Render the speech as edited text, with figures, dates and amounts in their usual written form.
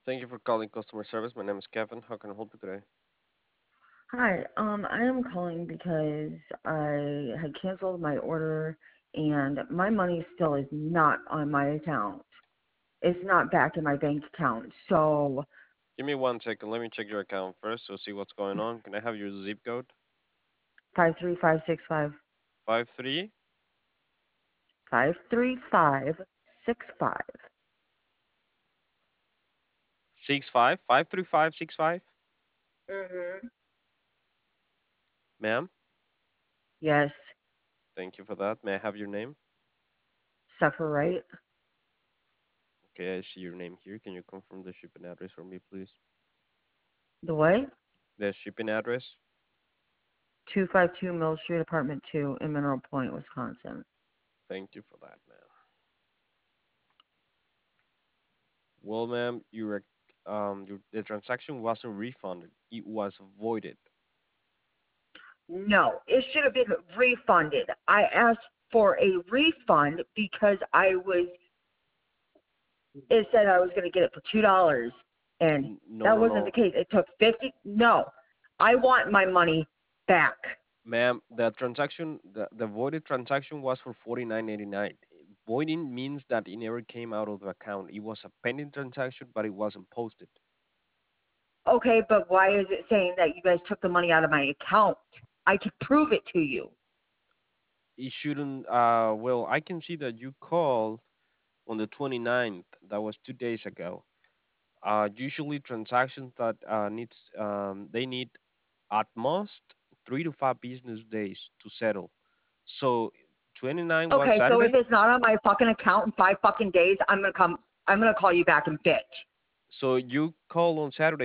Thank you for calling customer service. My name is Kevin. How can I help you today? Hi, I am calling because I had canceled my order and my money still is not on my account. It's not back in my bank account. So Give me 1 second. Let me check your account first to see what's going on. Can I have your zip code? 53565 5365. 53565. 53565. Mm-hmm. Ma'am, Yes, thank you for that. May I have your name? suffer right. Okay, I see your name here. Can you confirm the shipping address for me, please? The way? The shipping address? 252 Mill Street, Apartment 2 in Mineral Point, Wisconsin. Thank you for that, ma'am. Well, ma'am, the transaction wasn't refunded. It was voided. No, it should have been refunded. I asked for a refund because it said I was going to get it for $2, and No, that no, wasn't the no. case. It took 50. No, I want my money back. Ma'am, the voided transaction was for 49.89. Voiding means that it never came out of the account. It was a pending transaction, but it wasn't posted. Okay, but why is it saying that you guys took the money out of my account? I could prove it to you. It shouldn't. Well, I can see that you called on the 29th. That was 2 days ago. Usually transactions that they need at most 3 to 5 business days to settle. So 29 was Okay, so if Saturday. it's not on my fucking account in 5 fucking days, I'm gonna call you back and bitch. So you called on Saturday.